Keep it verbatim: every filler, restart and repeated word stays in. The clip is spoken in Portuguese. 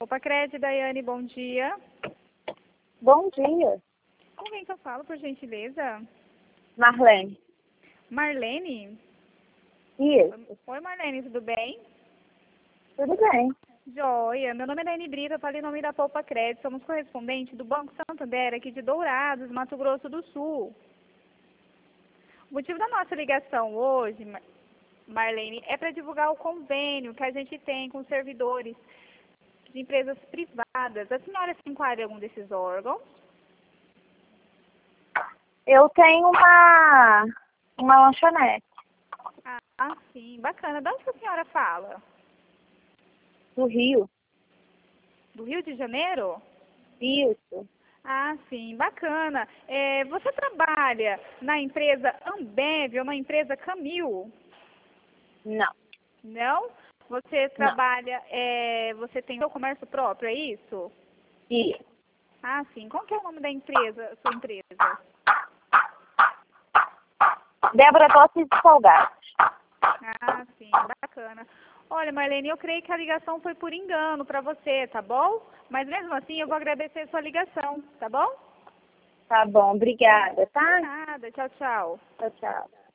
Poupa Crédito, Daiane, bom dia. Bom dia. Com quem que eu falo, por gentileza? Marlene. Marlene? Isso. Oi, Marlene, tudo bem? Tudo bem. Joia, meu nome é Daiane Brita, eu falei em nome da Poupa Crédito, somos correspondentes do Banco Santander, aqui de Dourados, Mato Grosso do Sul. O motivo da nossa ligação hoje, Marlene, é para divulgar o convênio que a gente tem com os servidores de empresas privadas. A senhora se enquadra em algum desses órgãos? Eu tenho uma, uma lanchonete Ah, sim, bacana. De onde que a senhora fala? do Rio. Do Rio de Janeiro? Isso. Ah, sim, bacana. É, você trabalha na empresa Ambev ou na empresa Camil? Não. Não? Você Não. trabalha, é, você tem seu comércio próprio, é isso? Isso. Ah, sim. Qual que é o nome da empresa, sua empresa? Débora Doce de Salgados. Ah, sim, bacana. Olha, Marlene, eu creio que a ligação foi por engano para você, tá bom? Mas mesmo assim, eu vou agradecer a sua ligação, tá bom? Tá bom, obrigada, tá? Nada, tchau, tchau. Tchau, tchau.